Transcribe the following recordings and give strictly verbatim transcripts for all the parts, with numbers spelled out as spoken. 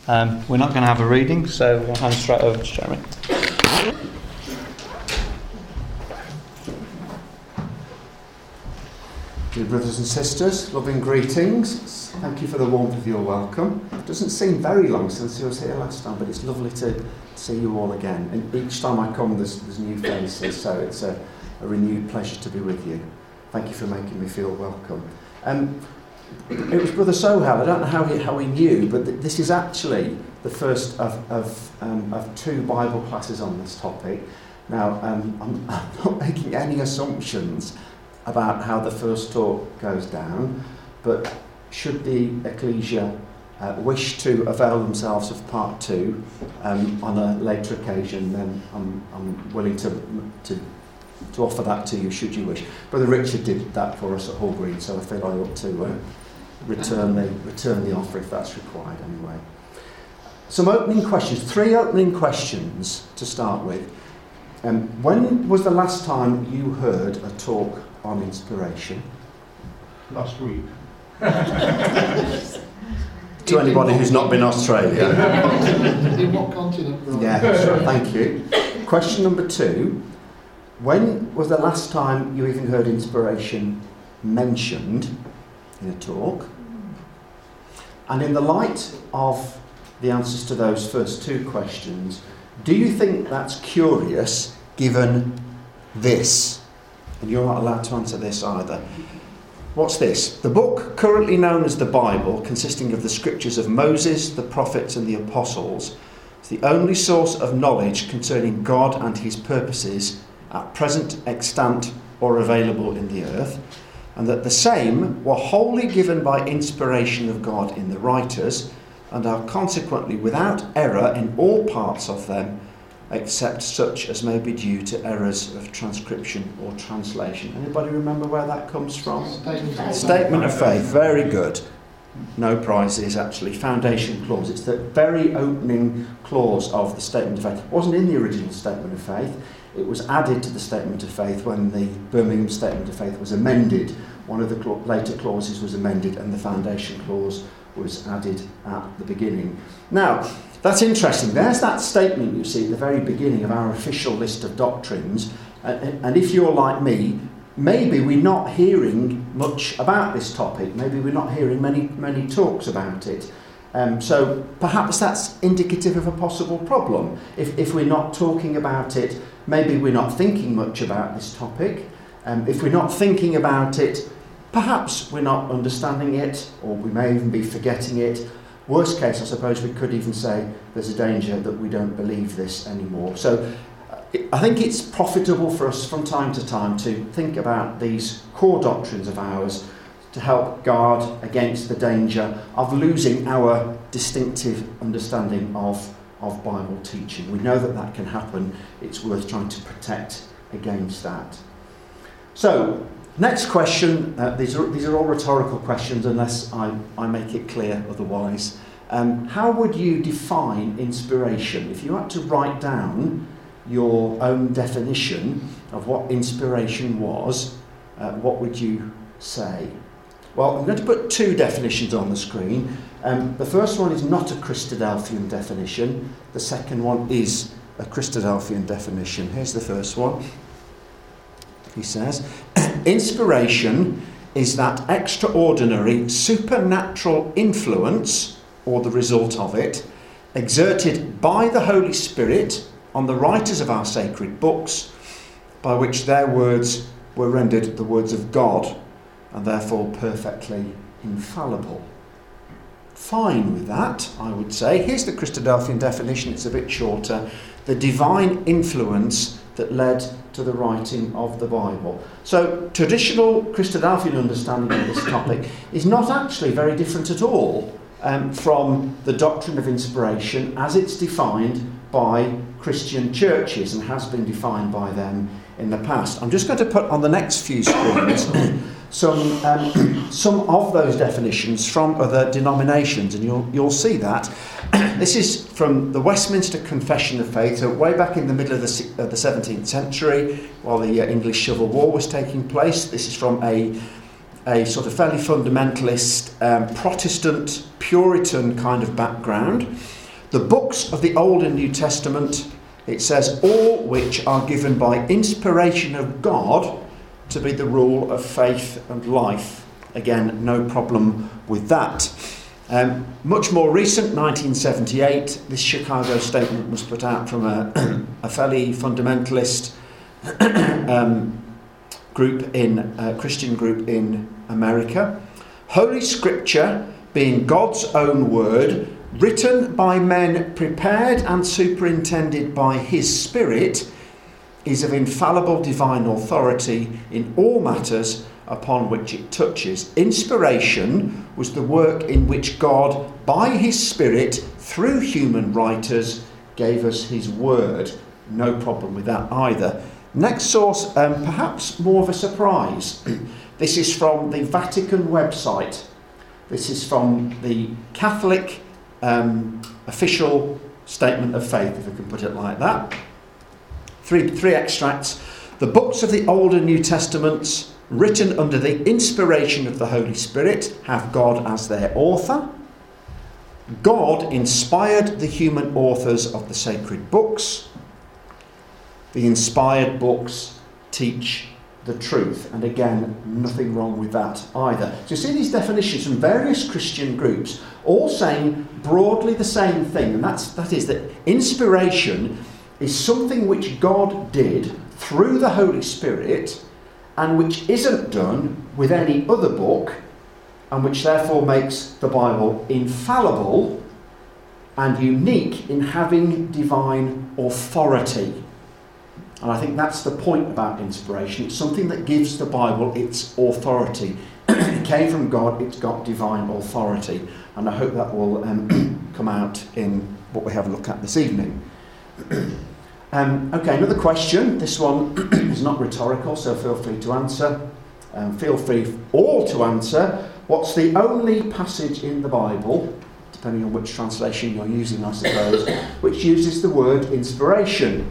Um, we're not going to have a reading, so we'll hand straight over to Jeremy. Dear brothers and sisters, loving greetings. Thank you for the warmth of your welcome. It doesn't seem very long since I was here last time, but it's lovely to see you all again. And each time I come, there's, there's new faces, so it's a, a renewed pleasure to be with you. Thank you for making me feel welcome. Um, it was Brother Sohal. I don't know how he, how he knew, but th- this is actually the first of, of, um, of two Bible classes on this topic. Now, um, I'm, I'm not making any assumptions about how the first talk goes down, but should the Ecclesia uh, wish to avail themselves of part two um, on a later occasion, then I'm, I'm willing to, to to offer that to you should you wish. Brother Richard did that for us at Hall Green, so I feel I ought to uh, return the return the offer if that's required anyway. Some opening questions, three opening questions to start with. Um, when was the last time you heard a talk on inspiration? Last week. To anybody who's not been Australia. In what continent? Right? Yeah, sure, thank you. Question number two. When was the last time you even heard inspiration mentioned in a talk? And in the light of the answers to those first two questions, do you think that's curious given this? And you're not allowed to answer this either. What's this? The book currently known as the Bible, consisting of the scriptures of Moses, the prophets and the apostles, is the only source of knowledge concerning God and his purposes at present extant or available in the earth, and that the same were wholly given by inspiration of God in the writers, and are consequently without error in all parts of them, except such as may be due to errors of transcription or translation. Anybody remember where that comes from? Statement, Statement of faith. Very good. No prizes, actually. Foundation clause. It's the very opening clause of the Statement of Faith. It wasn't in the original Statement of Faith. It was added to the Statement of Faith when the Birmingham Statement of Faith was amended. One of the cla- later clauses was amended and the foundation clause was added at the beginning. Now, that's interesting. There's that statement you see at the very beginning of our official list of doctrines. And, and if you're like me, maybe we're not hearing much about this topic. Maybe we're not hearing many, many talks about it. Um, so perhaps that's indicative of a possible problem. If, if we're not talking about it, maybe we're not thinking much about this topic. Um, if we're not thinking about it, perhaps we're not understanding it, or we may even be forgetting it. Worst case, I suppose we could even say there's a danger that we don't believe this anymore. So I think it's profitable for us from time to time to think about these core doctrines of ours to help guard against the danger of losing our distinctive understanding of, of Bible teaching. We know that that can happen. It's worth trying to protect against that. So, next question. Uh, these are these are all rhetorical questions unless I, I make it clear otherwise. Um, how would you define inspiration? If you had to write down your own definition of what inspiration was, uh, what would you say? Well, I'm going to put two definitions on the screen. Um, the first one is not a Christadelphian definition. The second one is a Christadelphian definition. Here's the first one. He says, inspiration is that extraordinary supernatural influence, or the result of it, exerted by the Holy Spirit on the writers of our sacred books, by which their words were rendered the words of God, and therefore perfectly infallible. Fine with that, I would say. Here's the Christadelphian definition, it's a bit shorter. The divine influence that led to the writing of the Bible. So, traditional Christadelphian understanding of this topic is not actually very different at all um, from the doctrine of inspiration as it's defined by Christian churches and has been defined by them in the past. I'm just going to put on the next few screens some um, some of those definitions from other denominations, and you'll you'll see that. This is from the Westminster Confession of Faith, so way back in the middle of the, uh, the seventeenth century, while the uh, English Civil War was taking place. This is from a a sort of fairly fundamentalist, um, Protestant, Puritan kind of background. The books of the Old and New Testament, it says, all which are given by inspiration of God to be the rule of faith and life. Again, no problem with that. Um, much more recent, nineteen seventy-eight, this Chicago statement was put out from a, a fairly fundamentalist um, group in, uh, Christian group in America. Holy Scripture, being God's own word, written by men prepared and superintended by his Spirit, is of infallible divine authority in all matters upon which it touches. Inspiration was the work in which God, by his Spirit, through human writers, gave us his word. No problem with that either. Next source, um, perhaps more of a surprise. This is from the Vatican website. This is from the Catholic um, official statement of faith, if I can put it like that. Three, three extracts. The books of the Old and New Testaments, written under the inspiration of the Holy Spirit, have God as their author. God inspired the human authors of the sacred books. The inspired books teach the truth. And again, nothing wrong with that either. So you see these definitions from various Christian groups, all saying broadly the same thing, and that's, that is that inspiration is something which God did through the Holy Spirit, and which isn't done with any other book, and which therefore makes the Bible infallible and unique in having divine authority. And I think that's the point about inspiration. It's something that gives the Bible its authority. It came from God, it's got divine authority. And I hope that will um, come out in what we have a look at this evening. Um, okay, another question. This one is not rhetorical, so feel free to answer. Um, feel free all to answer. What's the only passage in the Bible, depending on which translation you're using, I suppose, which uses the word inspiration?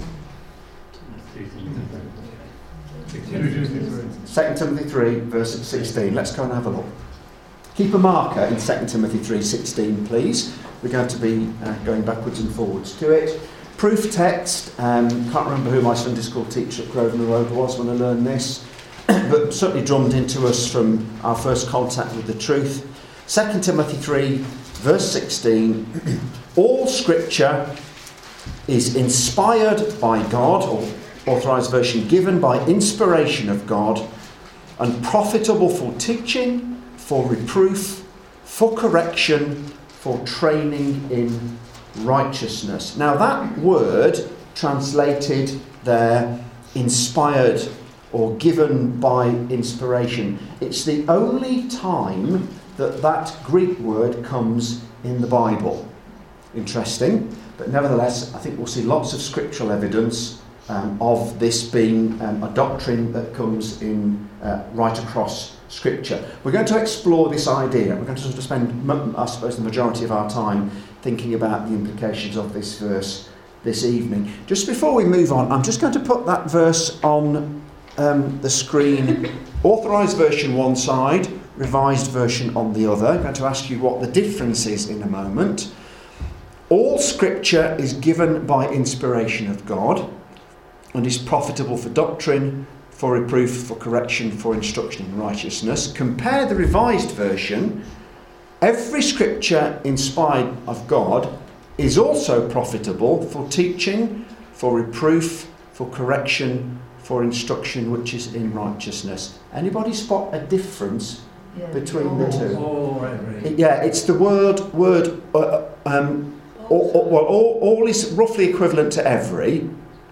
Second Timothy three, verse sixteen. Let's go and have a look. Keep a marker in Second Timothy three sixteen, please. We're going to be uh, going backwards and forwards to it. Proof text. Um, can't remember who my Sunday school teacher at Grosvenor Road was when I learned this, but certainly drummed into us from our first contact with the truth. Second Timothy three, verse sixteen. All Scripture is inspired by God, or Authorised Version, given by inspiration of God, and profitable for teaching, for reproof, for correction, for training in righteousness. Now that word translated there, inspired or given by inspiration, it's the only time that that Greek word comes in the Bible. Interesting, but nevertheless I think we'll see lots of scriptural evidence um, of this being um, a doctrine that comes in uh, right across Scripture. We're going to explore this idea. We're going to sort of spend, I suppose, the majority of our time thinking about the implications of this verse this evening. Just before we move on, I'm just going to put that verse on um, the screen. Authorised Version one side, Revised Version on the other. I'm going to ask you what the difference is in a moment. All Scripture is given by inspiration of God and is profitable for doctrine, for reproof, for correction, for instruction in righteousness. Compare the Revised Version. Every Scripture inspired of God is also profitable for teaching, for reproof, for correction, for instruction which is in righteousness. Anybody spot a difference yeah. between the two? All, all it, yeah, it's the word, word uh, um, all, all, well, all, all is roughly equivalent to every.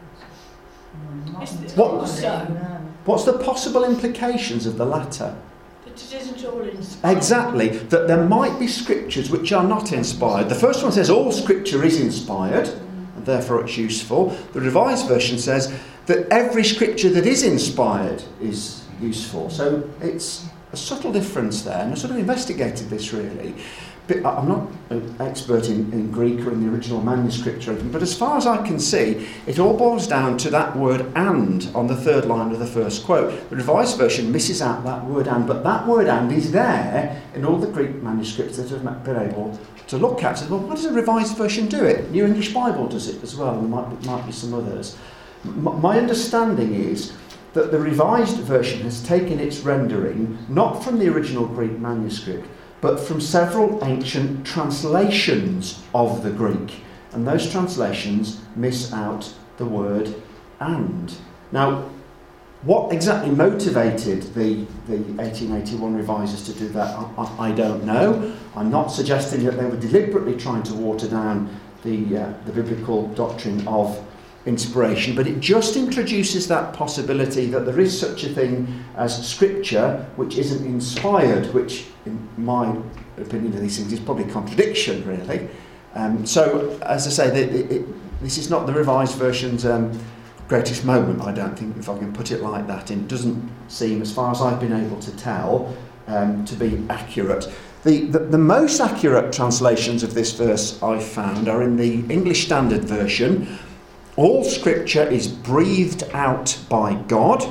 What, what's the possible implications of the latter? That it isn't all inspired. Exactly, that there might be scriptures which are not inspired. The first one says all scripture is inspired, and therefore it's useful. The Revised Version says that every scripture that is inspired is useful. So it's a subtle difference there, and I sort of investigated this really. bit, I'm not an expert in, in Greek or in the original manuscript or anything, but as far as I can see, it all boils down to that word "and" on the third line of the first quote. The Revised Version misses out that word "and," but that word "and" is there in all the Greek manuscripts that have been able to look at. So, well, why does a Revised Version do it? New English Bible does it as well, and there might be, might be some others. M- my understanding is that the Revised Version has taken its rendering not from the original Greek manuscript, but from several ancient translations of the Greek. And those translations miss out the word "and." Now, what exactly motivated the, the eighteen eighty-one revisers to do that, I, I don't know. I'm not suggesting that they were deliberately trying to water down the, uh, the biblical doctrine of inspiration, but it just introduces that possibility that there is such a thing as scripture which isn't inspired, which in my opinion of these things is probably contradiction, really. Um, so, as I say, the, it, it, this is not the Revised Version's um, greatest moment, I don't think, if I can put it like that. It doesn't seem, as far as I've been able to tell, um, to be accurate. The, the, the most accurate translations of this verse I've found are in the English Standard Version. All scripture is breathed out by God,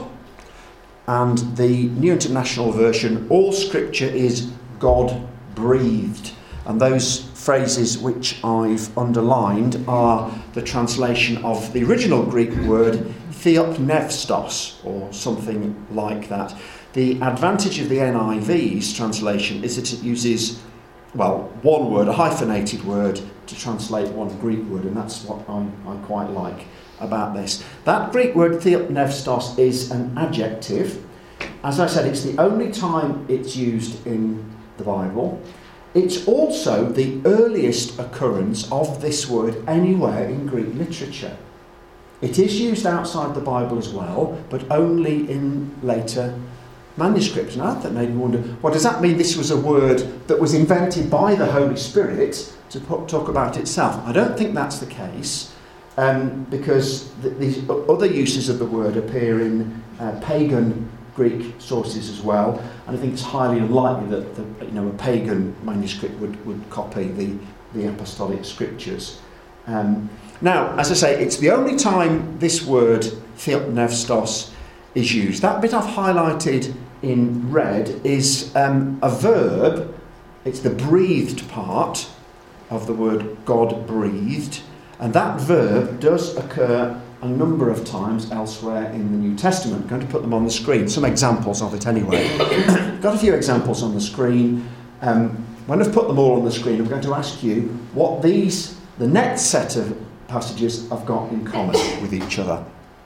and the New International Version, all scripture is God breathed. And those phrases which I've underlined are the translation of the original Greek word theopneustos, or something like that. The advantage of the N I V's translation is that it uses, well, one word, a hyphenated word, to translate one Greek word, and that's what I, I quite like about this. That Greek word theopneustos is an adjective. As I said, it's the only time it's used in the Bible. It's also the earliest occurrence of this word anywhere in Greek literature. It is used outside the Bible as well, but only in later manuscripts. Now that made me wonder, well, does that mean this was a word that was invented by the Holy Spirit to talk about itself? I don't think that's the case, um, because th- these other uses of the word appear in uh, pagan Greek sources as well, and I think it's highly unlikely that the, you know, a pagan manuscript would, would copy the, the apostolic scriptures. Um, now, as I say, it's the only time this word theopneustos is used. That bit I've highlighted in red is um, a verb. It's the breathed part of the word God breathed, and that verb does occur a number of times elsewhere in the New Testament. I'm going to put them on the screen, some examples of it anyway. Got a few examples on the screen. Um, when I've put them all on the screen, I'm going to ask you what these, the next set of passages, have got in common with each other.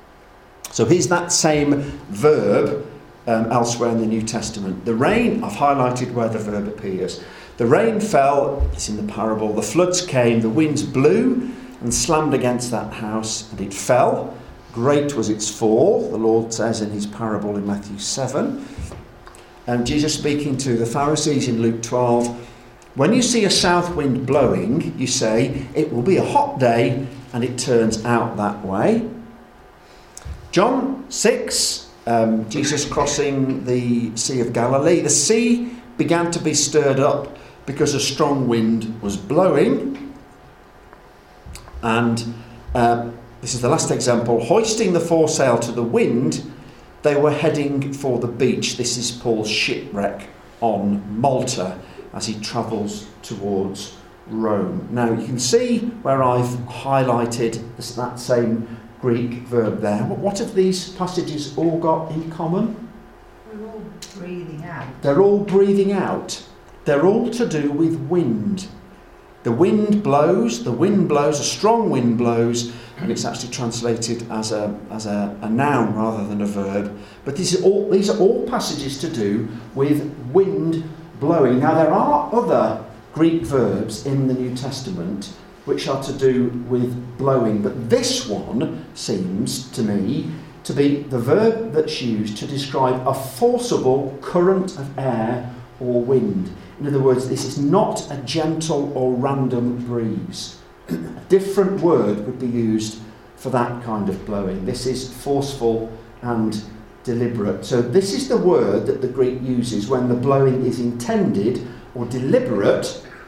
So here's that same verb um, elsewhere in the New Testament. The rain, I've highlighted where the verb appears. The rain fell, it's in the parable, the floods came, the winds blew and slammed against that house, and it fell. Great was its fall, the Lord says in his parable in Matthew seven. And Jesus speaking to the Pharisees in Luke twelve, when you see a south wind blowing, you say, it will be a hot day, and it turns out that way. John six, um, Jesus crossing the Sea of Galilee. The sea began to be stirred up because a strong wind was blowing. And uh, this is the last example. Hoisting the foresail to the wind, they were heading for the beach. This is Paul's shipwreck on Malta as he travels towards Rome. Now you can see where I've highlighted this, that same Greek verb there. What have these passages all got in common? We're all breathing out. They're all breathing out. They're all to do with wind. The wind blows, the wind blows, a strong wind blows, and it's actually translated as a as a, a noun rather than a verb. But this is all, these are all passages to do with wind blowing. Now there are other Greek verbs in the New Testament which are to do with blowing, but this one seems to me to be the verb that's used to describe a forcible current of air or wind. In other words, this is not a gentle or random breeze. A different word would be used for that kind of blowing. This is forceful and deliberate. So this is the word that the Greek uses when the blowing is intended or deliberate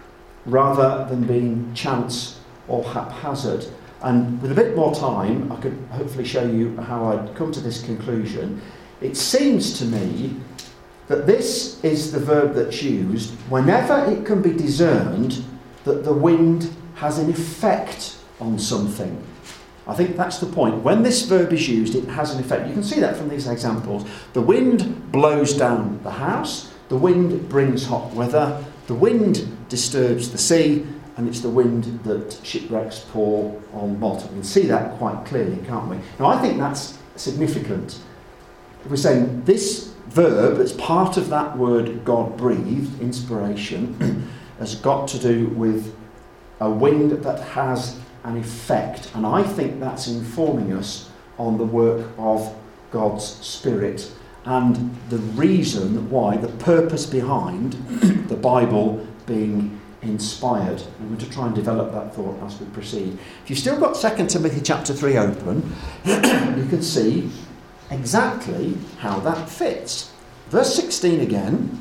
rather than being chance or haphazard. And with a bit more time, I could hopefully show you how I'd come to this conclusion. It seems to me that this is the verb that's used whenever it can be discerned that the wind has an effect on something. I think that's the point. When this verb is used, it has an effect. You can see that from these examples. The wind blows down the house, the wind brings hot weather, the wind disturbs the sea, and it's the wind that shipwrecks poor on Malta. We can see that quite clearly, can't we? Now, I think that's significant. If we're saying this verb, that's part of that word God breathed, inspiration, has got to do with a wind that has an effect. And I think that's informing us on the work of God's Spirit and the reason why, the purpose behind the Bible being inspired. I'm going to try and develop that thought as we proceed. If you've still got Second Timothy chapter three open, you can see exactly how that fits. Verse sixteen again.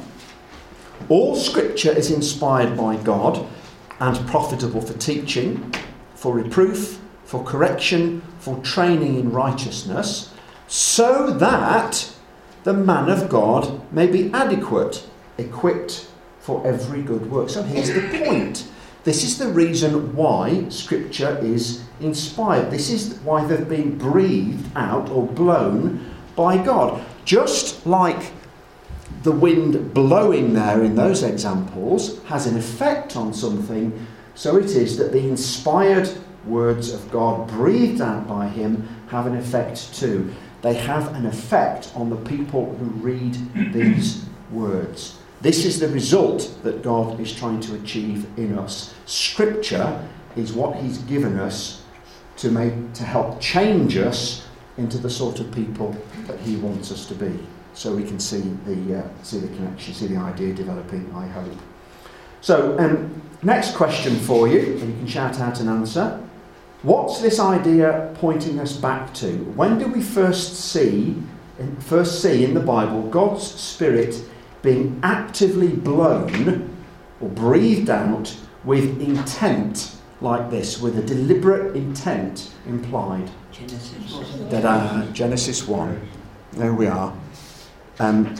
All scripture is inspired by God and profitable for teaching, for reproof, for correction, for training in righteousness, so that the man of God may be adequate, equipped for every good work. So here's the point. This is the reason why Scripture is inspired. This is why they've been breathed out or blown by God. Just like the wind blowing there in those examples has an effect on something, so it is that the inspired words of God breathed out by him have an effect too. They have an effect on the people who read these words. This is the result that God is trying to achieve in us. Scripture is what he's given us to make to help change us into the sort of people that he wants us to be. So we can see the uh, see the connection, see the idea developing, I hope. So, um, next question for you, and you can shout out an answer. What's this idea pointing us back to? When do we first see, first see in the Bible God's Spirit being actively blown or breathed out with intent like this, with a deliberate intent implied? Genesis. Da-da, Genesis one. There we are. Um,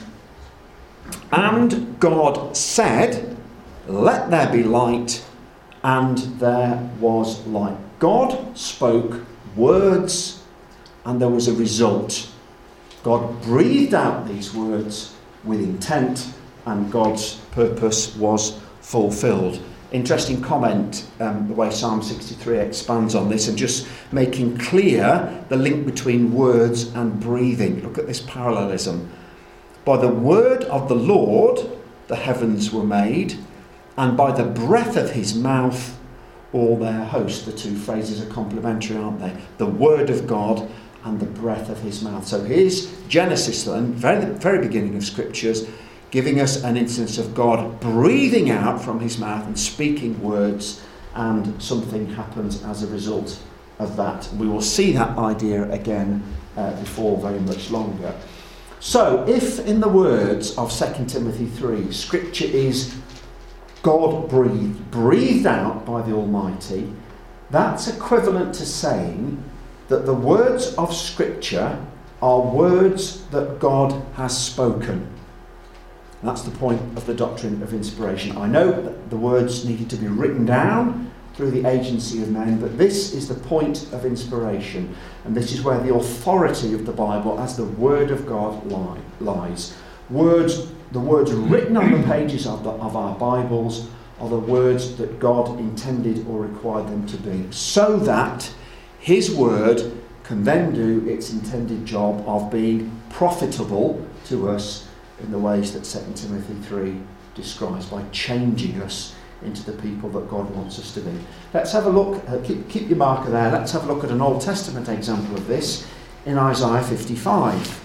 and God said, "Let there be light," and there was light. God spoke words, and there was a result. God breathed out these words with intent, and God's purpose was fulfilled. Interesting comment, um, the way Psalm sixty-three expands on this and just making clear the link between words and breathing. Look at this parallelism. By the word of the Lord the heavens were made, and by the breath of his mouth all their host. The two phrases are complementary, aren't they? The word of God and the breath of his mouth. So here's Genesis then, very, very beginning of scriptures, giving us an instance of God breathing out from his mouth and speaking words, and something happens as a result of that. We will see that idea again uh, before very much longer. So if in the words of Second Timothy three, scripture is God breathed, breathed out by the Almighty, that's equivalent to saying that the words of scripture are words that God has spoken. That's the point of the doctrine of inspiration. I know that the words needed to be written down through the agency of men, but this is the point of inspiration, and this is where the authority of the Bible as the Word of God lie, lies. Words, the words written on the pages of, the, of our Bibles are the words that God intended or required them to be, so that his word can then do its intended job of being profitable to us in the ways that Second Timothy three describes, by changing us into the people that God wants us to be. Let's have a look, uh, keep, keep your marker there, let's have a look at an Old Testament example of this in Isaiah fifty-five.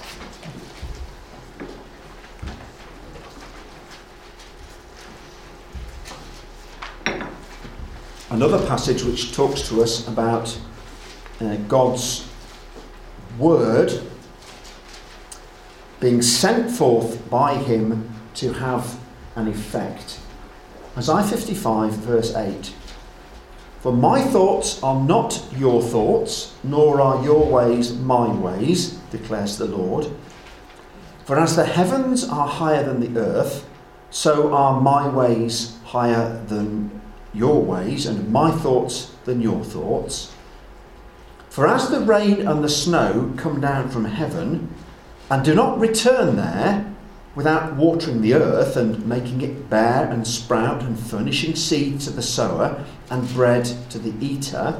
Another passage which talks to us about uh, God's word being sent forth by him to have an effect. Isaiah fifty-five, verse eight. For my thoughts are not your thoughts, nor are your ways my ways, declares the Lord. For as the heavens are higher than the earth, so are my ways higher than your ways, and my thoughts than your thoughts. For as the rain and the snow come down from heaven, and do not return there, without watering the earth and making it bear and sprout and furnishing seed to the sower and bread to the eater,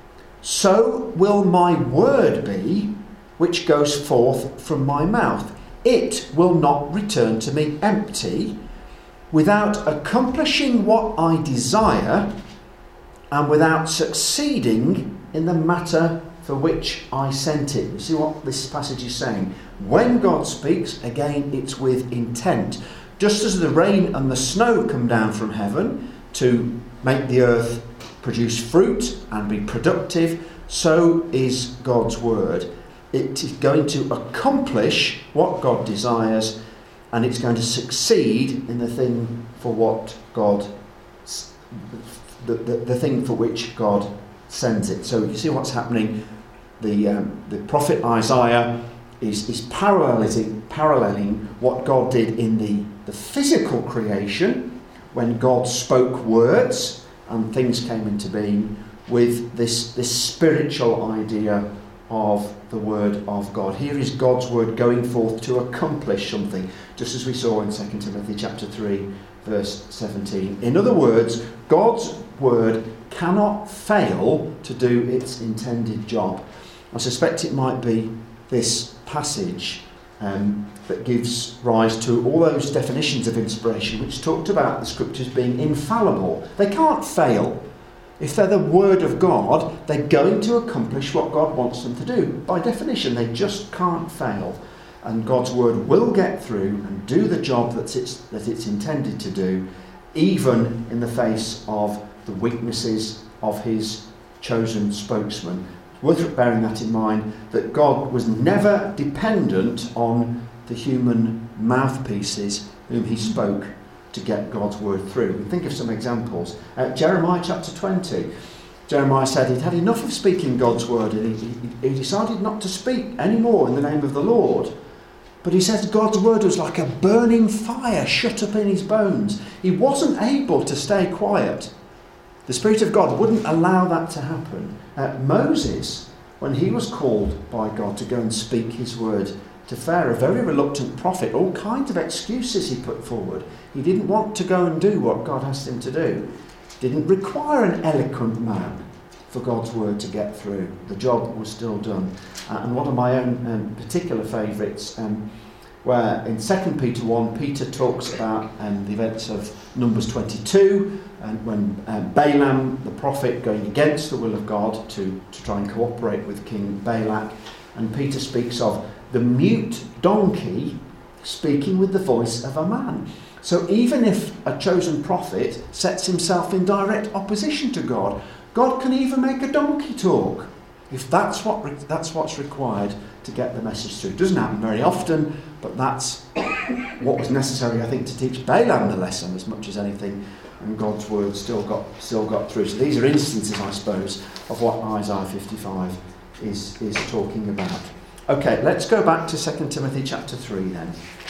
so will my word be which goes forth from my mouth. It will not return to me empty, without accomplishing what I desire and without succeeding in the matter for which I sent it. You see what this passage is saying? When God speaks, again, it's with intent. Just as the rain and the snow come down from heaven to make the earth produce fruit and be productive, so is God's word. It is going to accomplish what God desires, and it's going to succeed in the thing for what God, the, the, the thing for which God sends it. So you see what's happening. The um, the prophet Isaiah is is paralleling paralleling what God did in the, the physical creation, when God spoke words and things came into being, with this this spiritual idea of the word of God. Here is God's word going forth to accomplish something, just as we saw in Second Timothy chapter three, verse seventeen. In other words, God's word cannot fail to do its intended job. I suspect it might be this passage um, that gives rise to all those definitions of inspiration which talked about the scriptures being infallible. They can't fail. If they're the word of God, they're going to accomplish what God wants them to do. By definition, they just can't fail. And God's word will get through and do the job that it's, that it's intended to do, even in the face of the weaknesses of his chosen spokesman. It's worth bearing that in mind, that God was never dependent on the human mouthpieces whom he spoke to get God's word through. We think of some examples. Uh, Jeremiah chapter twenty. Jeremiah said he'd had enough of speaking God's word, and he, he, he decided not to speak anymore in the name of the Lord. But he says God's word was like a burning fire shut up in his bones. He wasn't able to stay quiet. The Spirit of God wouldn't allow that to happen. Uh, Moses, when he was called by God to go and speak his word to Pharaoh, a very reluctant prophet, all kinds of excuses he put forward. He didn't want to go and do what God asked him to do. Didn't require an eloquent man for God's word to get through. The job was still done. Uh, and one of my own um, particular favourites, um, where in Second Peter one, Peter talks about um, the events of Numbers twenty-two, and when um, Balaam, the prophet, going against the will of God to, to try and cooperate with King Balak, and Peter speaks of the mute donkey speaking with the voice of a man. So even if a chosen prophet sets himself in direct opposition to God, God can even make a donkey talk, if that's what re- that's what's required to get the message through. It doesn't happen very often, but that's what was necessary, I think, to teach Balaam the lesson as much as anything, and God's word still got still got through. So these are instances, I suppose, of what Isaiah fifty-five is is talking about. Okay, let's go back to Second Timothy chapter three then,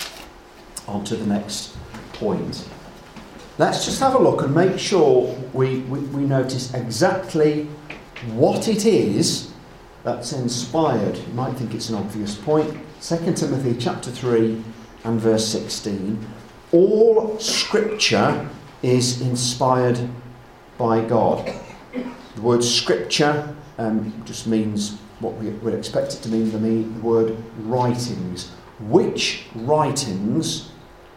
on to the next point. Let's just have a look and make sure we, we, we notice exactly what it is that's inspired. You might think it's an obvious point. Second Timothy chapter three and verse sixteen. All scripture is inspired by God. The word scripture um, just means what we would expect it to mean, the, mean, the word writings. Which writings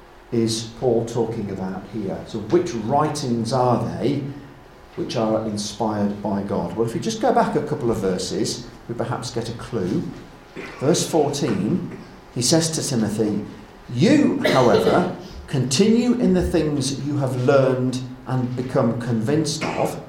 is Paul talking about here? So which writings are they which are inspired by God? Well, if you just go back a couple of verses, we perhaps get a clue. Verse fourteen, he says to Timothy, "You, however, continue in the things you have learned and become convinced of,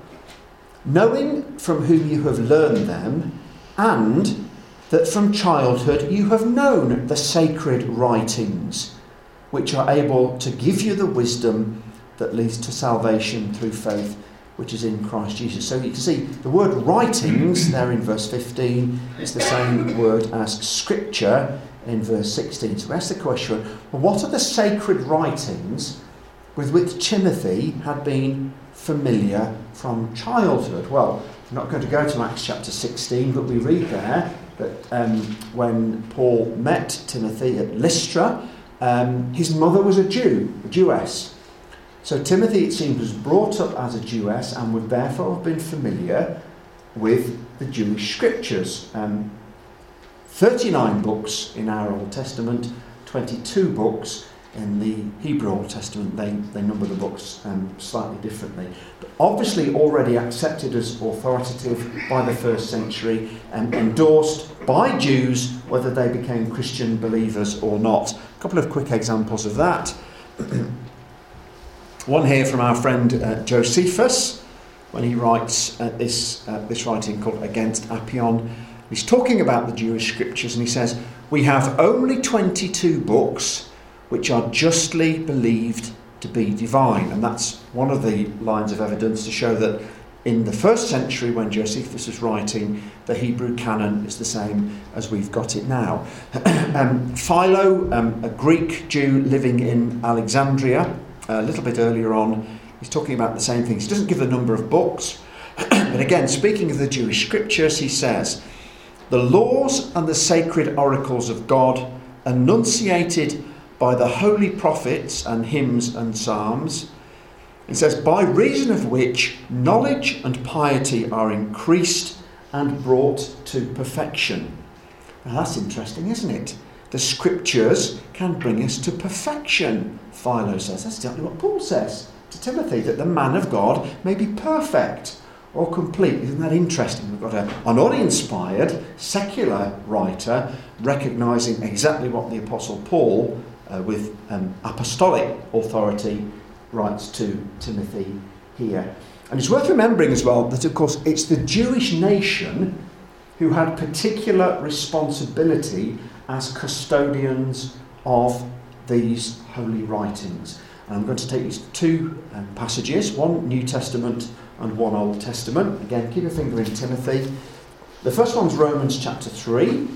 knowing from whom you have learned them, and that from childhood you have known the sacred writings, which are able to give you the wisdom that leads to salvation through faith, which is in Christ Jesus. So you can see the word writings there in verse fifteen is the same word as scripture in verse sixteen. So we ask the question, well, what are the sacred writings with which Timothy had been familiar from childhood? Well, I'm not going to go to Acts chapter sixteen, but we read there that um, when Paul met Timothy at Lystra, um, his mother was a Jew, a Jewess. So Timothy, it seems, was brought up as a Jewess and would therefore have been familiar with the Jewish scriptures. Um, thirty-nine books in our Old Testament, twenty-two books in the Hebrew Old Testament. They, they number the books um, slightly differently. But obviously already accepted as authoritative by the first century and endorsed by Jews, whether they became Christian believers or not. A couple of quick examples of that. One here from our friend uh, Josephus, when he writes uh, this, uh, this writing called Against Appion. He's talking about the Jewish scriptures and he says, "We have only twenty-two books which are justly believed to be divine." And that's one of the lines of evidence to show that in the first century, when Josephus was writing, the Hebrew canon is the same as we've got it now. um, Philo, um, a Greek Jew living in Alexandria, a little bit earlier on, he's talking about the same things. He doesn't give the number of books, but again, speaking of the Jewish scriptures, he says, "The laws and the sacred oracles of God, enunciated by the holy prophets and hymns and psalms," it says, "by reason of which knowledge and piety are increased and brought to perfection." Now that's interesting, isn't it? The scriptures can bring us to perfection, Philo says. That's exactly what Paul says to Timothy, that the man of God may be perfect or complete. Isn't that interesting? We've got a, an uninspired, secular writer recognising exactly what the Apostle Paul, uh, with um, apostolic authority, writes to Timothy here. And it's worth remembering as well that, of course, it's the Jewish nation who had particular responsibility as custodians of these holy writings. And I'm going to take these two um, passages, one New Testament and one Old Testament. Again, keep your finger in Timothy. The first one's Romans chapter three.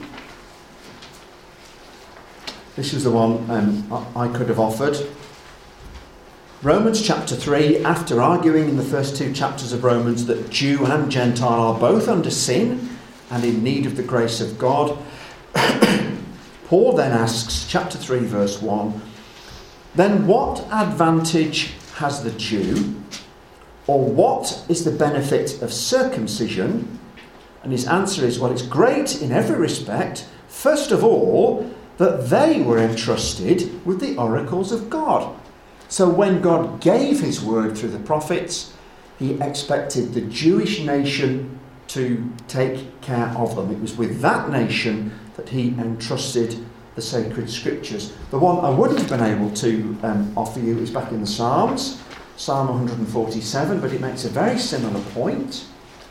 This is the one um, I could have offered. Romans chapter three, after arguing in the first two chapters of Romans that Jew and Gentile are both under sin and in need of the grace of God, Paul then asks, chapter three, verse one, "Then what advantage has the Jew, or what is the benefit of circumcision?" And his answer is, well, it's great in every respect. First of all, that they were entrusted with the oracles of God. So when God gave his word through the prophets, he expected the Jewish nation to take care of them. It was with that nation that he entrusted the sacred scriptures. The one I wouldn't have been able to um, offer you is back in the Psalms, Psalm one forty-seven, but it makes a very similar point.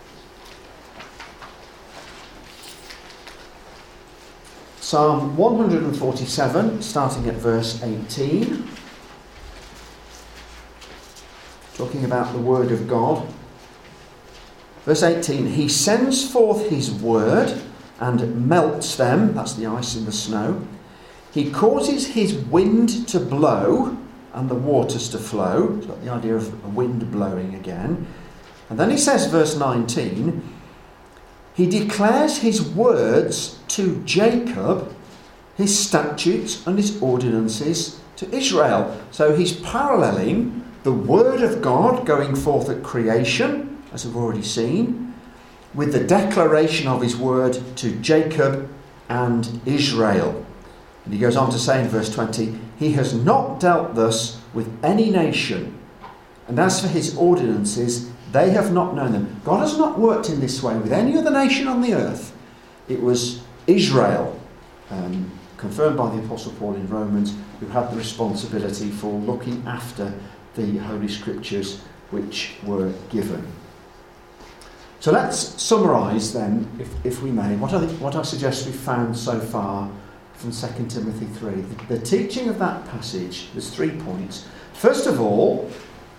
Psalm one forty-seven, starting at verse eighteen, talking about the word of God. Verse eighteen, "He sends forth his word and melts them," that's the ice and the snow. "He causes his wind to blow and the waters to flow." It's got the idea of a wind blowing again. And then he says, verse nineteen, "He declares his words to Jacob, his statutes and his ordinances to Israel." So he's paralleling the word of God going forth at creation, as we've already seen, with the declaration of his word to Jacob and Israel. And he goes on to say in verse twenty, "He has not dealt thus with any nation, and as for his ordinances, they have not known them." God has not worked in this way with any other nation on the earth. It was Israel, um, confirmed by the Apostle Paul in Romans, who had the responsibility for looking after the Holy Scriptures which were given. So let's summarise then, if, if we may, what I, what I suggest we've found so far from Second Timothy three. The, the teaching of that passage, there's three points. First of all,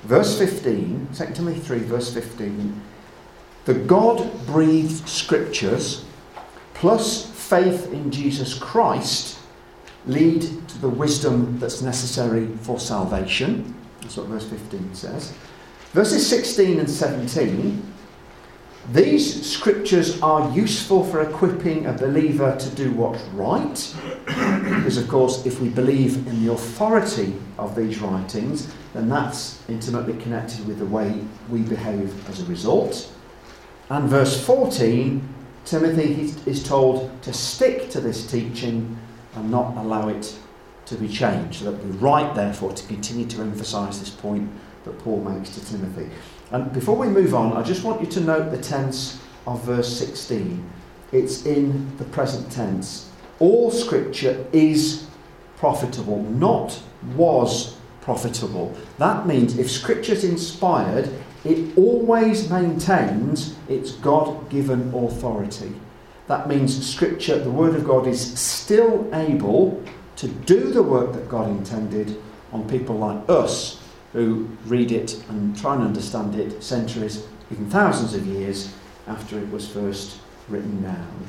verse fifteen, Second Timothy three, verse fifteen, the God-breathed scriptures plus faith in Jesus Christ lead to the wisdom that's necessary for salvation. That's what verse fifteen says. Verses sixteen and seventeen, these scriptures are useful for equipping a believer to do what's right. Because, of course, if we believe in the authority of these writings, then that's intimately connected with the way we behave as a result. And verse fourteen, Timothy is told to stick to this teaching and not allow it to be changed. So that we're right, therefore, to continue to emphasise this point that Paul makes to Timothy. And before we move on, I just want you to note the tense of verse sixteen. It's in the present tense. All scripture is profitable, not was profitable. That means if scripture's inspired, it always maintains its God-given authority. That means scripture, the word of God, is still able to do the work that God intended on people like us, who read it and try and understand it centuries, even thousands of years after it was first written down.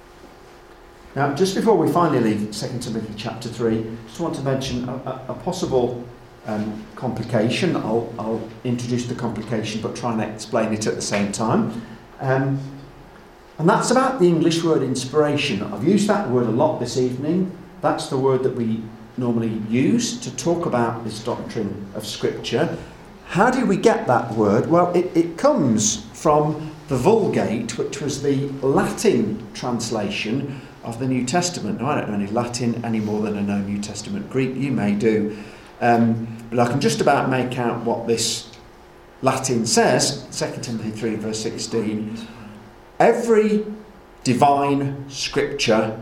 Now, just before we finally leave Second Timothy chapter three, I just want to mention a, a, a possible um, complication. I'll, I'll introduce the complication but try and explain it at the same time. Um, and that's about the English word inspiration. I've used that word a lot this evening. That's the word that we normally use to talk about this doctrine of Scripture. How do we get that word? Well, it, it comes from the Vulgate, which was the Latin translation of the New Testament. Now, I don't know any Latin any more than I know New Testament Greek. You may do. Um, but I can just about make out what this Latin says. Second Timothy three, verse sixteen. Every divine scripture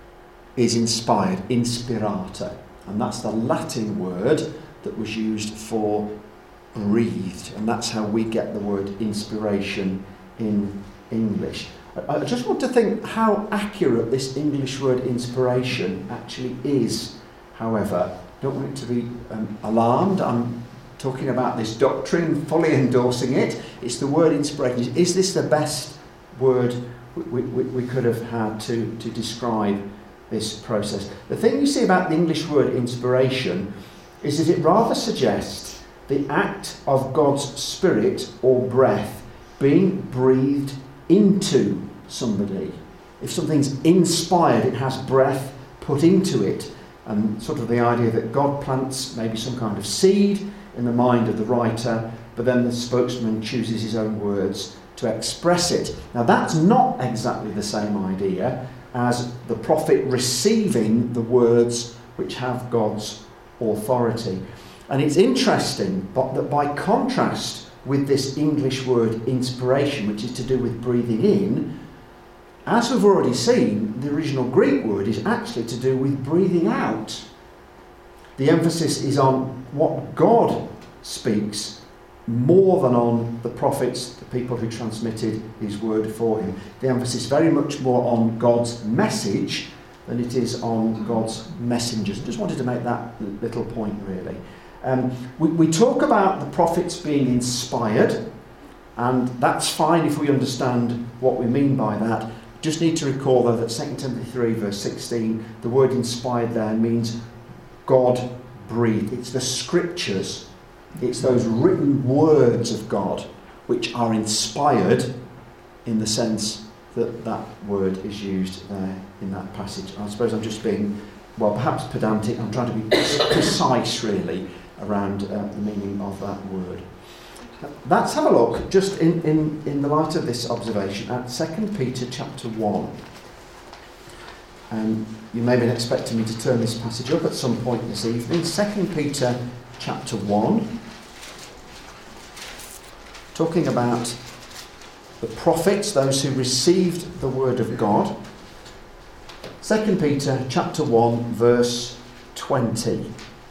is inspired, inspirata. And that's the Latin word that was used for breathed. And that's how we get the word inspiration in English. I, I just want to think how accurate this English word inspiration actually is, however. I don't want it to be um, alarmed. I'm talking about this doctrine, fully endorsing it. It's the word inspiration. Is this the best word we, we, we could have had to, to describe this process? The thing you see about the English word inspiration is that it rather suggests the act of God's spirit or breath being breathed into somebody. If something's inspired, it has breath put into it, and sort of the idea that God plants maybe some kind of seed in the mind of the writer, but then the spokesman chooses his own words to express it. Now, that's not exactly the same idea as the prophet receiving the words which have God's authority. And it's interesting but that by contrast with this English word inspiration, which is to do with breathing in, as we've already seen, the original Greek word is actually to do with breathing out. The emphasis is on what God speaks more than on the prophets, the people who transmitted his word for him. The emphasis very much more on God's message than it is on God's messengers. I just wanted to make that little point, really. Um, we, we talk about the prophets being inspired, and that's fine if we understand what we mean by that. Just need to recall, though, that Second Timothy three, verse sixteen, the word inspired there means God breathed. It's the scriptures. It's those written words of God which are inspired in the sense that that word is used there in that passage. I suppose I'm just being, well, perhaps pedantic. I'm trying to be precise, really, around uh, the meaning of that word. Let's have a look, just in, in, in the light of this observation, at Second Peter chapter one. Um, you may have been expecting me to turn this passage up at some point this evening. Second Peter chapter one. Talking about the prophets, those who received the word of God. Second Peter chapter one, verse twenty.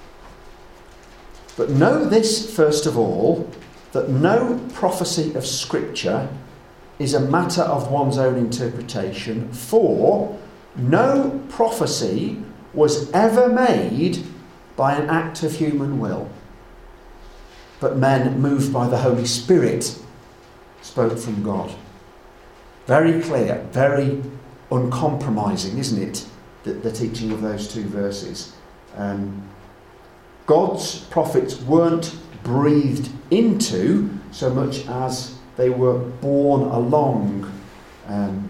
But know this first of all, that no prophecy of Scripture is a matter of one's own interpretation, for no prophecy was ever made by an act of human will. but men moved by the Holy Spirit spoke from God. Very clear, very uncompromising, isn't it? The, the teaching of those two verses. Um, God's prophets weren't breathed into so much as they were borne along. Um,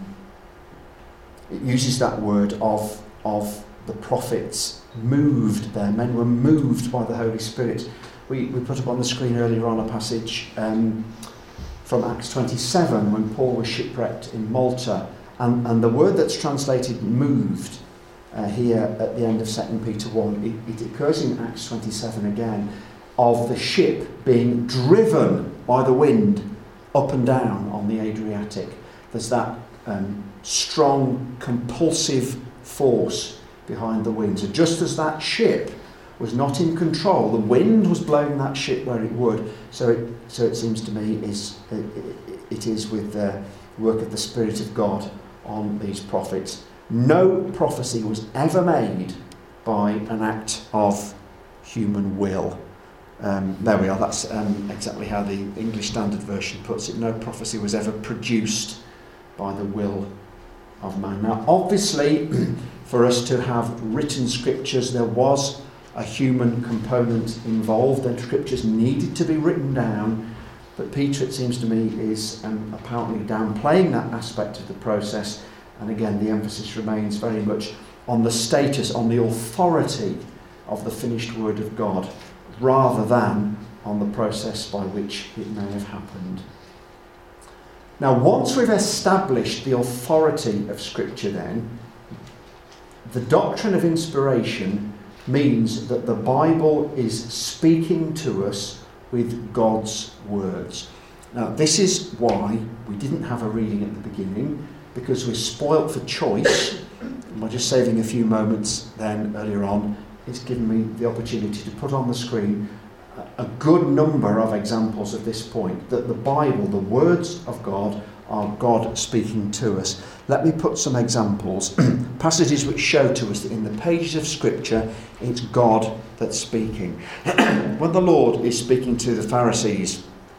it uses that word of, of the prophets moved there. Men were moved by the Holy Spirit. We, we put up on the screen earlier on a passage um, from Acts twenty-seven when Paul was shipwrecked in Malta. And, and the word that's translated moved uh, here at the end of Second Peter one, it, it occurs in Acts twenty-seven again, of the ship being driven by the wind up and down on the Adriatic. There's that um, strong, compulsive force behind the wind. So just as that ship was not in control, the wind was blowing that ship where it would. So it, so it seems to me is it, it is with the work of the Spirit of God on these prophets. No prophecy was ever made by an act of human will. Um, there we are. That's um, exactly how the English Standard Version puts it. No prophecy was ever produced by the will of man. Now, obviously, for us to have written scriptures, there was a human component involved, and scriptures needed to be written down. But Peter, it seems to me, is um, apparently downplaying that aspect of the process. And again, the emphasis remains very much on the status, on the authority of the finished word of God, rather than on the process by which it may have happened. Now, once we've established the authority of Scripture then, the doctrine of inspiration means that the Bible is speaking to us with God's words. Now, this is why we didn't have a reading at the beginning, because we're spoilt for choice. And by just saving a few moments then earlier on, it's given me the opportunity to put on the screen a good number of examples of this point, that the Bible, the words of God, are God speaking to us. Let me put some examples, passages which show to us that in the pages of Scripture, it's God that's speaking. When the Lord is speaking to the Pharisees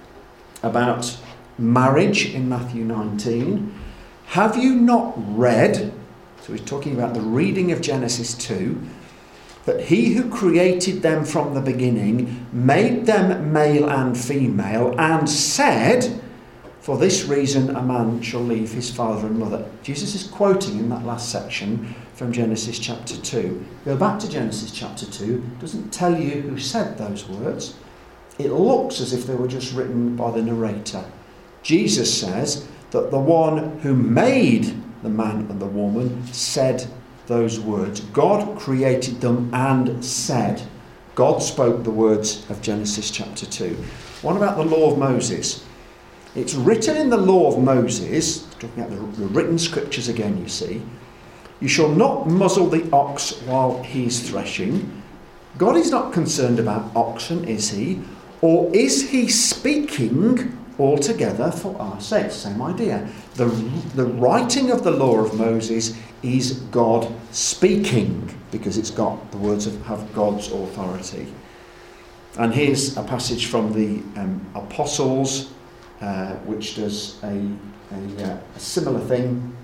about marriage in Matthew nineteen, have you not read, so he's talking about the reading of Genesis two, that he who created them from the beginning made them male and female, and said, for this reason a man shall leave his father and mother. Jesus is quoting in that last section from Genesis chapter two. Go back to Genesis chapter two. It doesn't tell you who said those words. It looks as if they were just written by the narrator. Jesus says that the one who made the man and the woman said those words. God created them and said. God spoke the words of Genesis chapter two. What about the law of Moses? It's written in the law of Moses, talking about the, the written scriptures again, you see, you shall not muzzle the ox while he is threshing. God is not concerned about oxen, is he? Or is he speaking altogether for our sake? Same idea. The, the writing of the law of Moses is God speaking, because it's got the words of have God's authority. And here's a passage from the um, Apostles, uh, which does a, a, uh, a similar thing.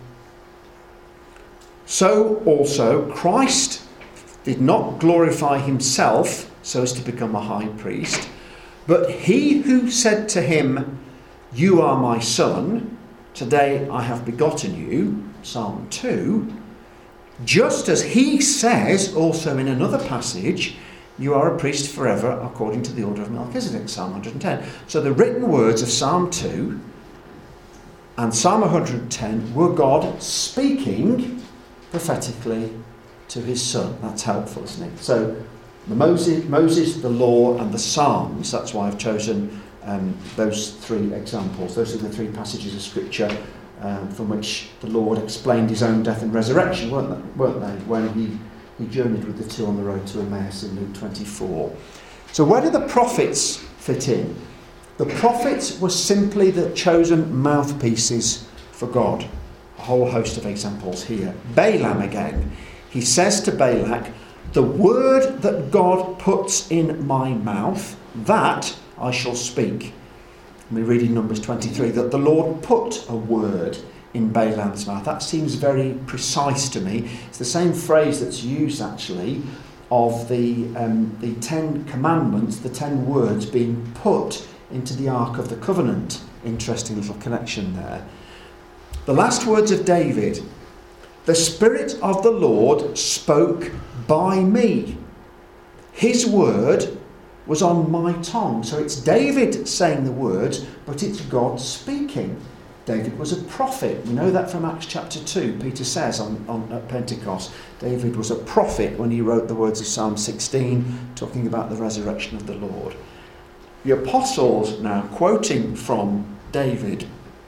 So also Christ did not glorify himself so as to become a high priest, but he who said to him, you are my son, today I have begotten you, Psalm two, just as he says also in another passage, you are a priest forever according to the order of Melchizedek, Psalm one hundred ten. So the written words of Psalm two and Psalm one hundred ten were God speaking prophetically to his son. That's helpful, isn't it? So the Moses, Moses, the law and the Psalms, that's why I've chosen um, those three examples. Those are the three passages of Scripture um, from which the Lord explained his own death and resurrection, weren't they? Weren't they? When he, he journeyed with the two on the road to Emmaus in Luke twenty-four. So where do the prophets fit in? The prophets were simply the chosen mouthpieces for God. A whole host of examples here. Balaam again. He says to Balak, the word that God puts in my mouth, that I shall speak. And we read in Numbers twenty-three that the Lord put a word in Balaam's mouth. That seems very precise to me. It's the same phrase that's used actually of the um, the Ten Commandments, the ten words being put into the Ark of the Covenant. Interesting little connection there. The last words of David: the Spirit of the Lord spoke by me. His word was on my tongue. So it's David saying the words, but it's God speaking. David was a prophet. We know that from Acts chapter two. Peter says on, on at Pentecost, David was a prophet when he wrote the words of Psalm sixteen, talking about the resurrection of the Lord. The apostles now quoting from David: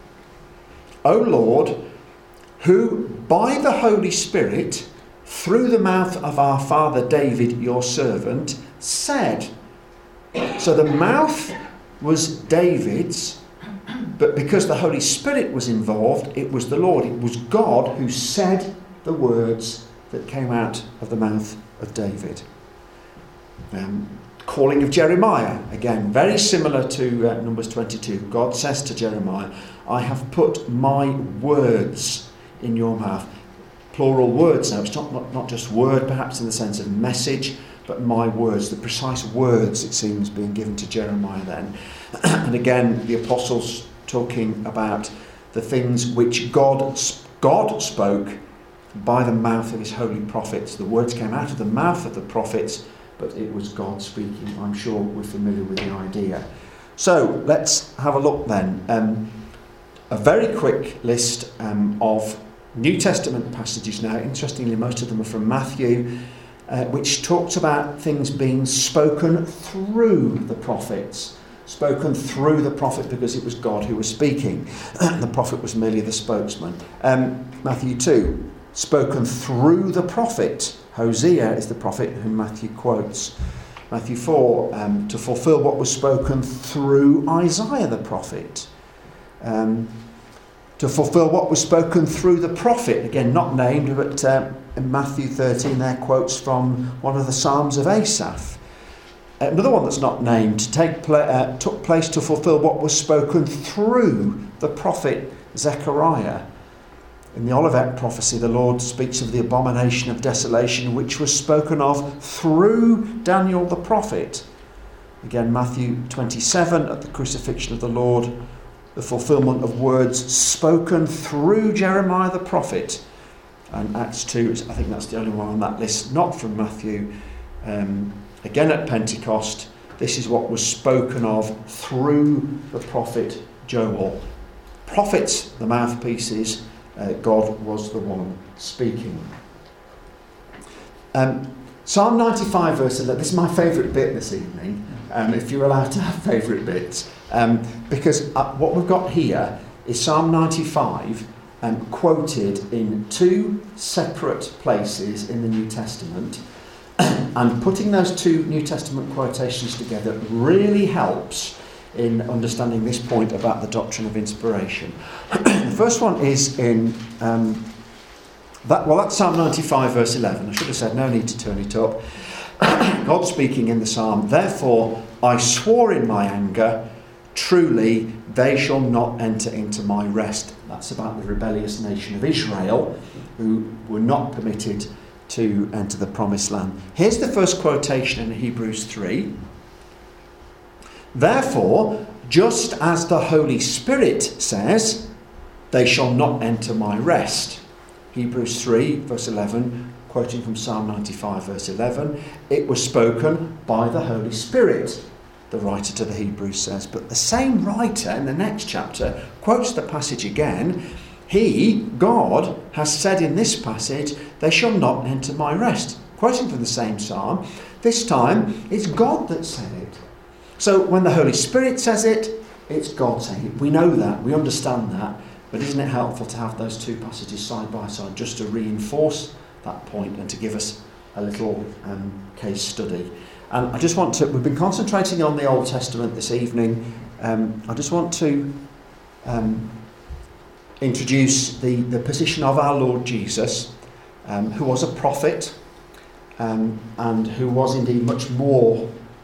O Lord, who by the Holy Spirit, through the mouth of our father David, your servant, said. So the mouth was David's, but because the Holy Spirit was involved, it was the Lord. It was God who said the words that came out of the mouth of David. Um, calling of Jeremiah, again, very similar to uh, Numbers twenty-two. God says to Jeremiah, I have put my words in your mouth. Plural words now. It's not, not, not just word, perhaps in the sense of message, but my words, the precise words, it seems, being given to Jeremiah then. And again, the apostles talking about the things which God, God spoke by the mouth of his holy prophets. The words came out of the mouth of the prophets, but it was God speaking. I'm sure we're familiar with the idea. So let's have a look then. Um, a very quick list um, of New Testament passages now. Interestingly, most of them are from Matthew, uh, which talks about things being spoken through the prophets. Spoken through the prophet because it was God who was speaking. The prophet was merely the spokesman. Um, Matthew two, spoken through the prophet. Hosea is the prophet whom Matthew quotes. Matthew four, um, to fulfill what was spoken through Isaiah the prophet. Um, to fulfill what was spoken through the prophet. Again, not named, but uh, in Matthew thirteen there quotes from one of the Psalms of Asaph. Another one that's not named, to take pla- uh, took place to fulfill what was spoken through the prophet Zechariah. In the Olivet prophecy, the Lord speaks of the abomination of desolation, which was spoken of through Daniel the prophet. Again, Matthew twenty-seven, at the crucifixion of the Lord, the fulfilment of words spoken through Jeremiah the prophet. And Acts two, I think that's the only one on that list, not from Matthew. Um, again at Pentecost, this is what was spoken of through the prophet Joel. Prophets, the mouthpieces, uh, God was the one speaking. Um, Psalm ninety-five verse eleven, this is my favourite bit this evening, um, if you're allowed to have favourite bits. Um, because uh, what we've got here is Psalm ninety-five um, quoted in two separate places in the New Testament, and putting those two New Testament quotations together really helps in understanding this point about the doctrine of inspiration. The first one is in um, that well that's Psalm ninety-five verse eleven. I should have said no need to turn it up. God speaking in the psalm, therefore I swore in my anger, truly they shall not enter into my rest. That's about the rebellious nation of Israel, who were not permitted to enter the promised land. Here's the first quotation in Hebrews three. Therefore, just as the Holy Spirit says, they shall not enter my rest. Hebrews three verse eleven, quoting from Psalm ninety-five verse eleven, it was spoken by the Holy Spirit, the writer to the Hebrews says. But the same writer in the next chapter quotes the passage again. He, God, has said in this passage, they shall not enter my rest. Quoting from the same psalm, this time it's God that said it. So when the Holy Spirit says it, it's God saying it. We know that, we understand that, but isn't it helpful to have those two passages side by side just to reinforce that point and to give us a little um, case study? And I just want to, we've been concentrating on the Old Testament this evening. Um, I just want to um, introduce the, the position of our Lord Jesus, um, who was a prophet um, and who was indeed much more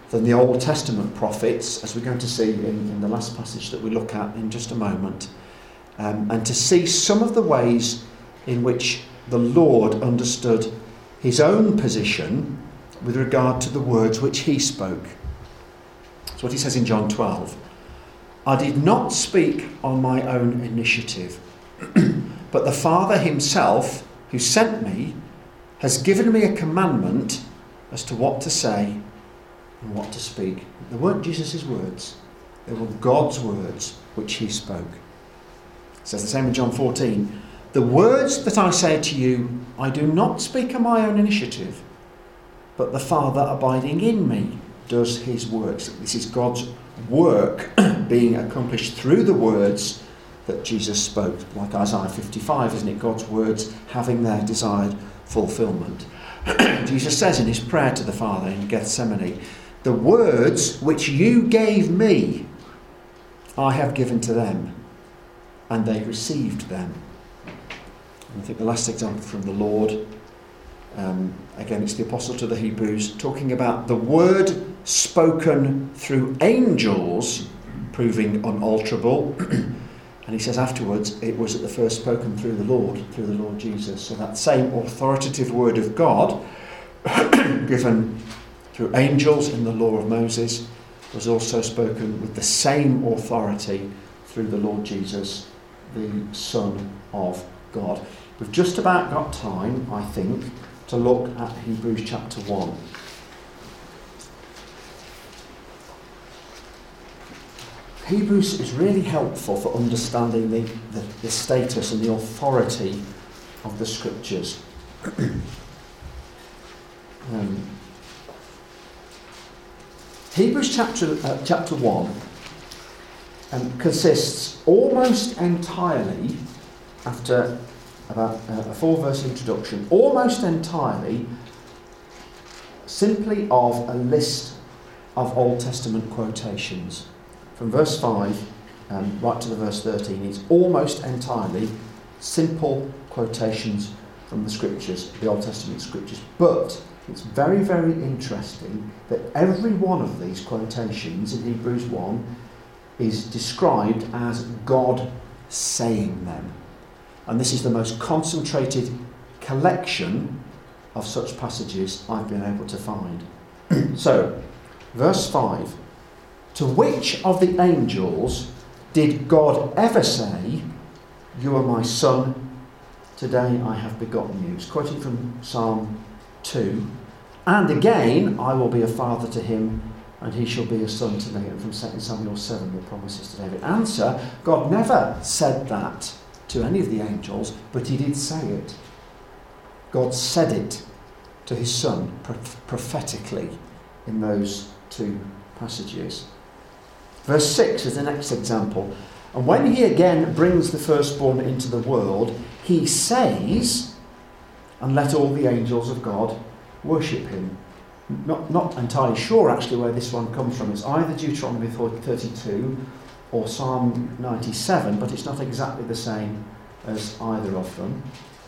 than the Old Testament prophets, as we're going to see in, in the last passage that we look at in just a moment, um, and to see some of the ways in which the Lord understood his own position with regard to the words which he spoke. That's what he says in John twelve. I did not speak on my own initiative, but the Father himself, who sent me, has given me a commandment as to what to say and what to speak. They weren't Jesus' words. They were God's words which he spoke. It says the same in John fourteen. The words that I say to you, I do not speak on my own initiative, but the Father abiding in me does his works. This is God's work being accomplished through the words that Jesus spoke, like Isaiah fifty-five, isn't it? God's words having their desired fulfillment. Jesus says in his prayer to the Father in Gethsemane, the words which you gave me, I have given to them, and they received them. And I think the last example from the Lord, um, again it's the Apostle to the Hebrews, talking about the word spoken through angels proving unalterable. And he says afterwards, it was at the first spoken through the Lord, through the Lord Jesus. So that same authoritative word of God, given through angels in the law of Moses, was also spoken with the same authority through the Lord Jesus, the Son of God. We've just about got time, I think, to look at Hebrews chapter one. Hebrews is really helpful for understanding the, the, the status and the authority of the Scriptures. um, Hebrews chapter uh, chapter one um, consists almost entirely, after about uh, a four-verse introduction, almost entirely simply of a list of Old Testament quotations. From verse five um, right to the verse thirteen, it's almost entirely simple quotations from the Scriptures, the Old Testament Scriptures. But it's very, very interesting that every one of these quotations in Hebrews one is described as God saying them. And this is the most concentrated collection of such passages I've been able to find. So, verse five. To which of the angels did God ever say, you are my son, today I have begotten you? It's quoting from Psalm two. And again, I will be a father to him, and he shall be a son to me. And from Second Samuel seven, the promises to David. Answer, God never said that to any of the angels, but he did say it. God said it to his son prophetically in those two passages. Verse six is the next example. And when he again brings the firstborn into the world, he says, and let all the angels of God worship him. Not, not entirely sure actually where this one comes from. It's either Deuteronomy thirty-two or Psalm ninety-seven, but it's not exactly the same as either of them.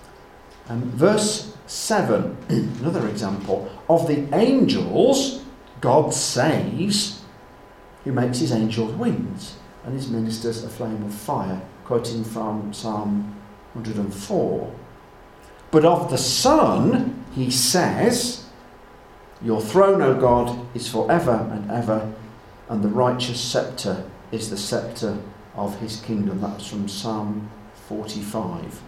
And verse seven, another example. Of the angels, God says, he makes his angels winds and his ministers a flame of fire, quoting from Psalm one hundred four. But of the Son, he says, your throne, O God, is forever and ever, and the righteous sceptre is the sceptre of his kingdom. That's from Psalm forty-five.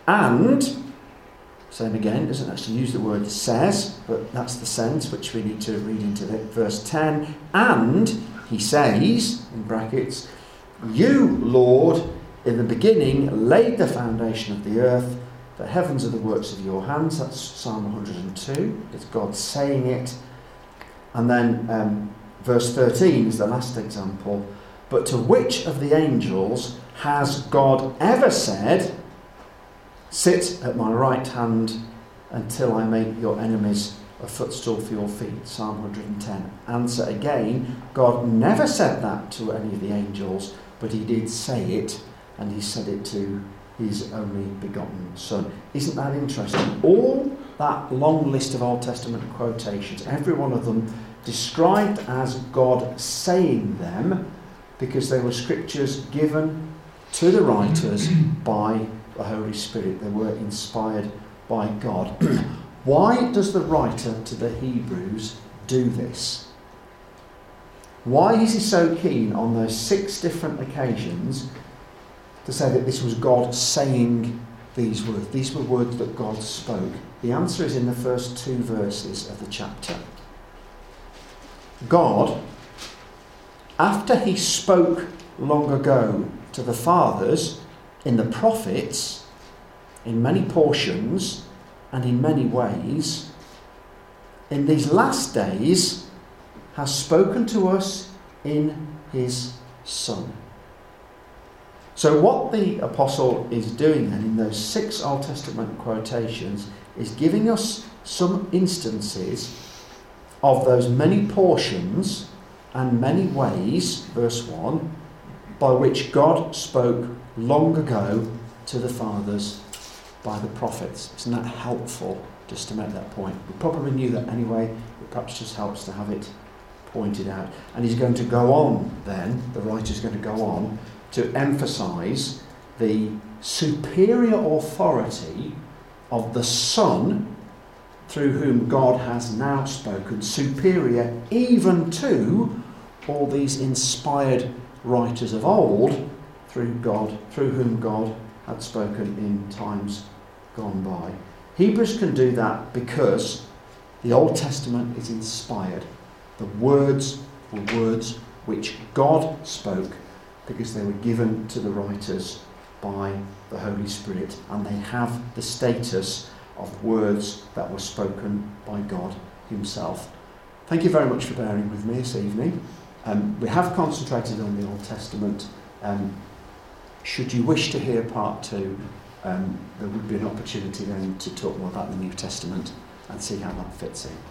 And, same again, doesn't actually use the word says, but that's the sense which we need to read into it. Verse ten, and he says, in brackets, you, Lord, in the beginning laid the foundation of the earth. The heavens are the works of your hands. That's Psalm one hundred two. It's God saying it. And then um, verse thirteen is the last example. But to which of the angels has God ever said, sit at my right hand until I make your enemies a footstool for your feet? Psalm one hundred ten. Answer again, God never said that to any of the angels, but he did say it, and he said it to his only begotten Son. Isn't that interesting? All that long list of Old Testament quotations, every one of them described as God saying them because they were scriptures given to the writers by the Holy Spirit. They were inspired by God. Why does the writer to the Hebrews do this? Why is he so keen on those six different occasions to say that this was God saying these words? These were words that God spoke. The answer is in the first two verses of the chapter. God, after he spoke long ago to the fathers in the prophets, in many portions and in many ways, in these last days has spoken to us in his Son. So what the apostle is doing then in those six Old Testament quotations is giving us some instances of those many portions and many ways, verse one, by which God spoke long ago to the fathers by the prophets. Isn't that helpful, just to make that point? We probably knew that anyway, it perhaps just helps to have it pointed out. And he's going to go on then, the writer's going to go on, to emphasise the superior authority of the Son through whom God has now spoken, superior even to all these inspired writers of old through God, through whom God had spoken in times gone by. Hebrews can do that because the Old Testament is inspired. The words were words which God spoke because they were given to the writers by the Holy Spirit, and they have the status of words that were spoken by God himself. Thank you very much for bearing with me this evening. Um, we have concentrated on the Old Testament. Um, should you wish to hear part two, um, there would be an opportunity then to talk more about the New Testament and see how that fits in.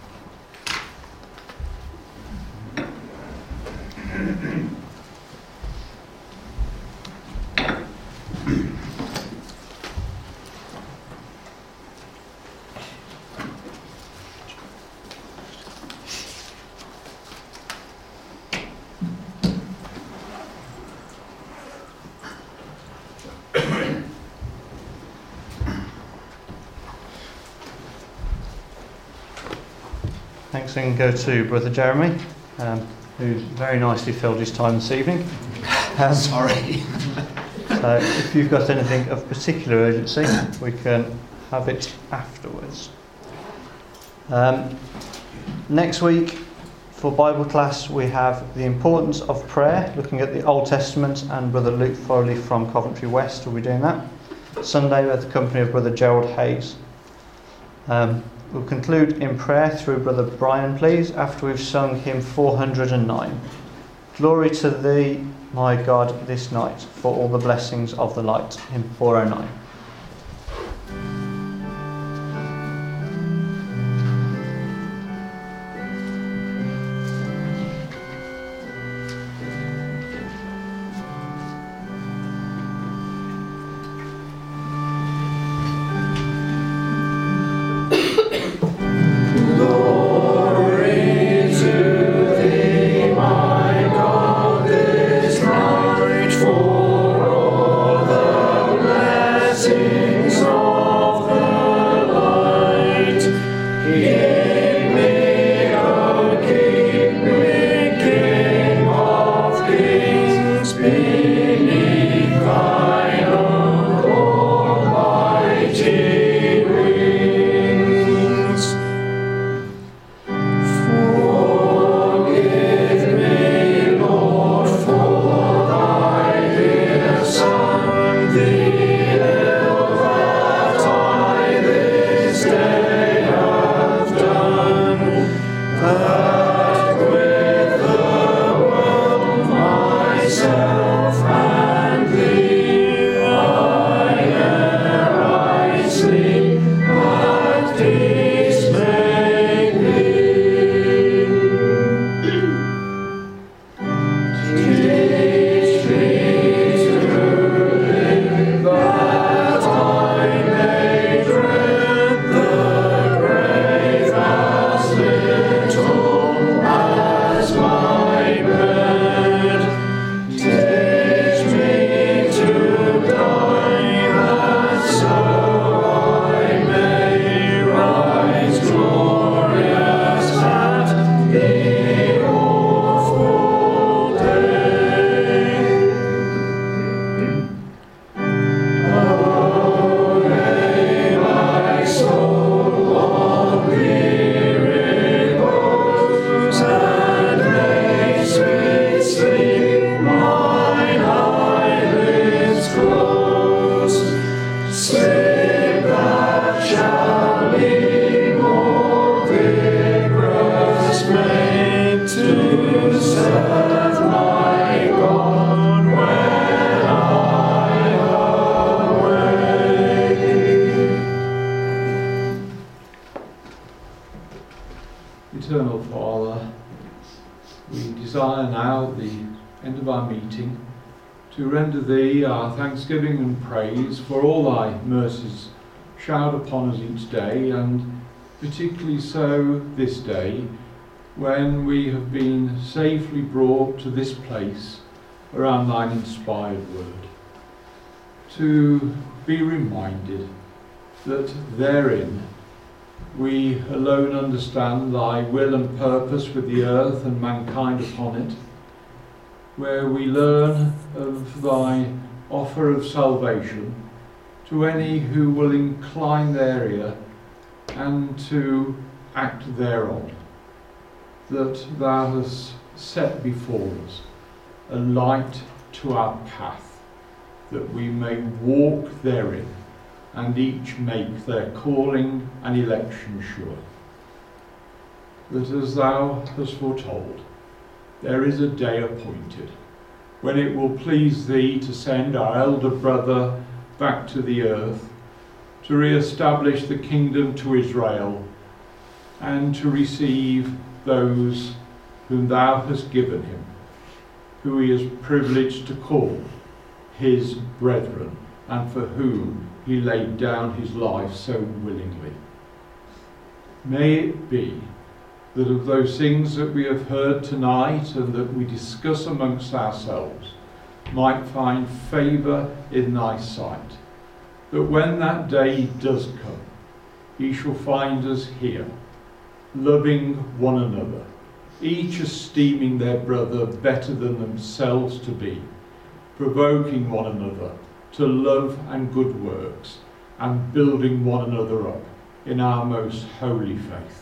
Thanks, and go to Brother Jeremy, um, who very nicely filled his time this evening. Um, Sorry. So if you've got anything of particular urgency, we can have it afterwards. Um, next week, for Bible class, we have the importance of prayer, looking at the Old Testament, and Brother Luke Foley from Coventry West will be doing that. Sunday, we have the company of Brother Gerald Hayes. Um, we'll conclude in prayer through Brother Brian, please, after we've sung hymn four hundred nine. Glory to thee, my God, this night, for all the blessings of the light. Hymn four oh nine. The end of our meeting, to render Thee our thanksgiving and praise for all Thy mercies showered upon us each day, and particularly so this day, when we have been safely brought to this place around Thine inspired word, to be reminded that therein we alone understand Thy will and purpose with the earth and mankind upon it, where we learn of Thy offer of salvation to any who will incline their ear and to act thereon, that Thou hast set before us a light to our path, that we may walk therein and each make their calling and election sure. That as Thou hast foretold, there is a day appointed when it will please Thee to send our elder brother back to the earth, to re-establish the kingdom to Israel, and to receive those whom Thou hast given him, who he is privileged to call his brethren, and for whom he laid down his life so willingly. May it be that of those things that we have heard tonight and that we discuss amongst ourselves might find favour in Thy sight, that when that day does come, He shall find us here, loving one another, each esteeming their brother better than themselves to be, provoking one another to love and good works, and building one another up in our most holy faith.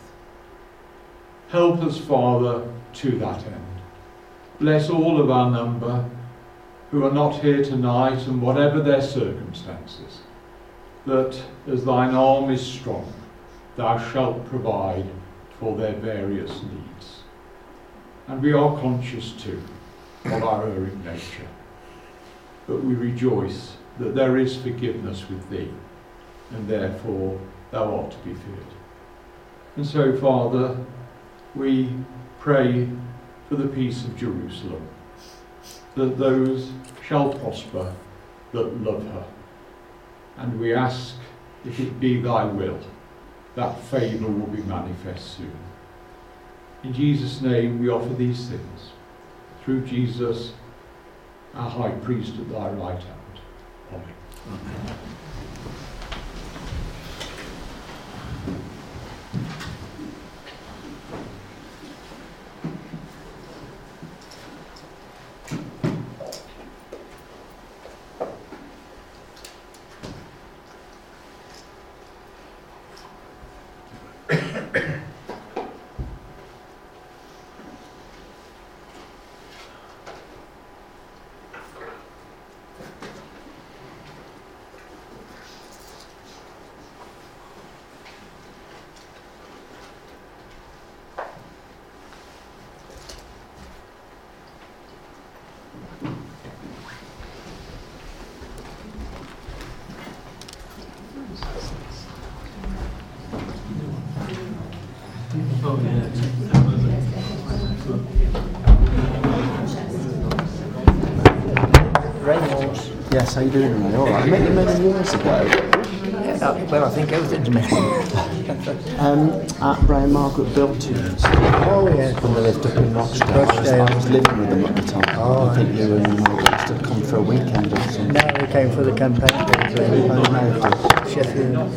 Help us, Father, to that end. Bless all of our number who are not here tonight, and whatever their circumstances, that as Thine arm is strong, Thou shalt provide for their various needs. And we are conscious too of our erring nature, but we rejoice that there is forgiveness with Thee, and therefore Thou art to be feared. And so, Father, we pray for the peace of Jerusalem, that those shall prosper that love her. And we ask, if it be Thy will, that favour will be manifest soon. In Jesus' name we offer these things, through Jesus, our High Priest at Thy right hand. Amen. Amen. Reynolds. Yes, how you doing, Ray? All right. I met you many years ago. Yeah, well, I think everything's made. um, at Ray and Margaret Bilton's. Oh, yeah. When they lived up in Rochdale. Rochdale. I was living with them at the time. Oh, I think you and Margaret used to come for a weekend or something. No, we came for the campaign. Oh, no. Sheffield.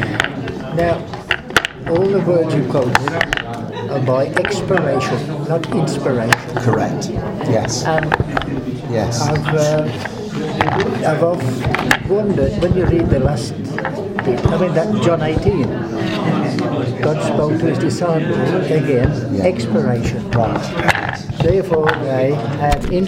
Now, all the words you quoted are by expiration, not inspiration. Correct. Yes. And yes. I've, uh, I've often wondered, when you read the last bit, I mean that John eighteen, God spoke to his disciples again, yeah. expiration. Right. Therefore they had